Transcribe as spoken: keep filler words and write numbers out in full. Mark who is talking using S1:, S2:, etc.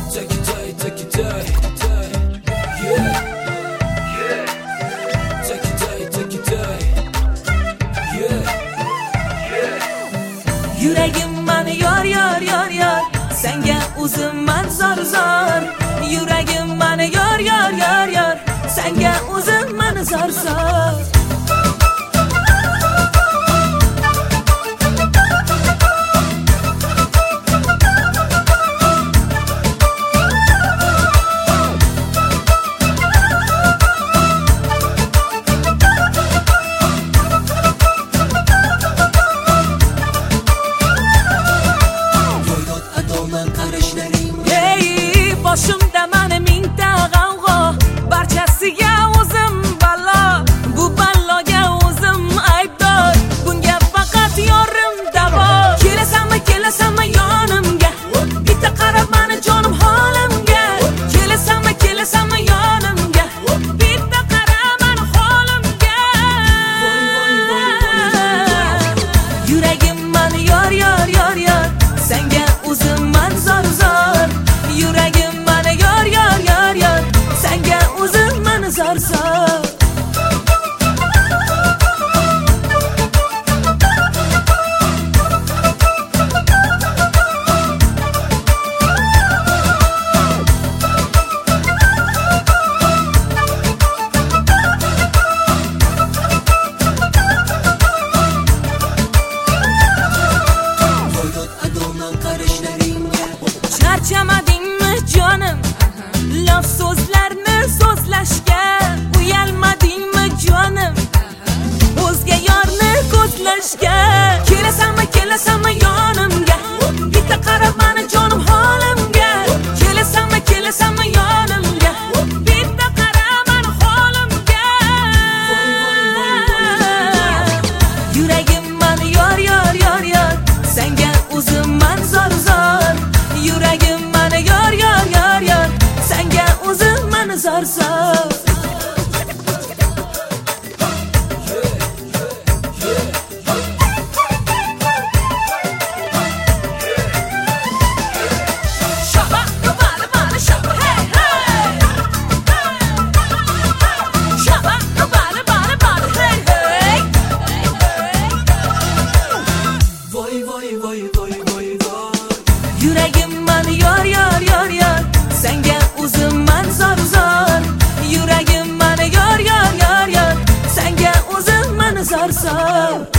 S1: Take it day, take it day, yeah, yeah. Take it day, take it day, yeah, yeah.
S2: Yuragim mani yor yor yor yor, senga o'zimman zor zor. Yuragim mani yor yor yor yor, senga o'zimman zor zor. Boshimda mani mingta g'avg'o, barchasiga o'zim balo. Bu baloga o'zim aybdor, bunga faqat yorim davo. Kelasanmi, kelasanmi yonimga, bitta qarab mani jonim holimga. Kelasanmi, kelasanmi yonimga, bitta qarab mani holimga. Yuragim mani yor yor yor yor, senga o'zimman zor zor. Yuragim mani yor yor yor yor, senga o'zimman zor zor. Charchamadingmi jonim, laf so'zlarni so'zlashga? Uyalmadingmi jonim, o'zga yorni ko'zlashga? Kelasanmi, kelasanmi yonimga, bitta qarab mani jonim holimga. Kelasanmi, kelasanmi yonimga, bitta qarab mani holimga. Yuragim mani yor yor yor yor, senga o'zimman zor zor. Yuragim mani yor yor yor yor, senga o'zimman zor zor. Yuragim mani yor yor yor yor, senga o'zimman zor zor. Yuragim mani yor yor yor yor, senga o'zimman zor zor.